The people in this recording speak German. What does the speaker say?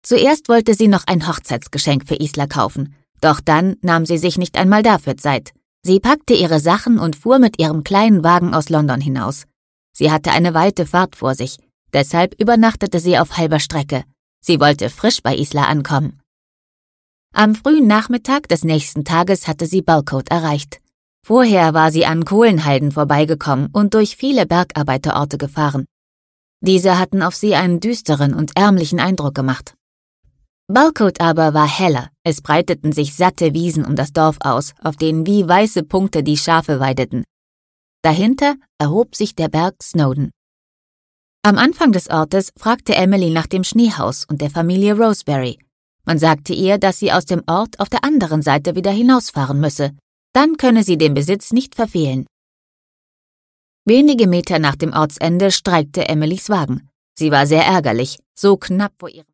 Zuerst wollte sie noch ein Hochzeitsgeschenk für Isla kaufen, doch dann nahm sie sich nicht einmal dafür Zeit. Sie packte ihre Sachen und fuhr mit ihrem kleinen Wagen aus London hinaus. Sie hatte eine weite Fahrt vor sich, deshalb übernachtete sie auf halber Strecke. Sie wollte frisch bei Isla ankommen. Am frühen Nachmittag des nächsten Tages hatte sie Belcote erreicht. Vorher war sie an Kohlenhalden vorbeigekommen und durch viele Bergarbeiterorte gefahren. Diese hatten auf sie einen düsteren und ärmlichen Eindruck gemacht. Belcote aber war heller, es breiteten sich satte Wiesen um das Dorf aus, auf denen wie weiße Punkte die Schafe weideten. Dahinter erhob sich der Berg Snowdon. Am Anfang des Ortes fragte Emily nach dem Schneehaus und der Familie Roseberry. Man sagte ihr, dass sie aus dem Ort auf der anderen Seite wieder hinausfahren müsse. Dann könne sie den Besitz nicht verfehlen. Wenige Meter nach dem Ortsende streikte Emilys Wagen. Sie war sehr ärgerlich, so knapp vor ihrem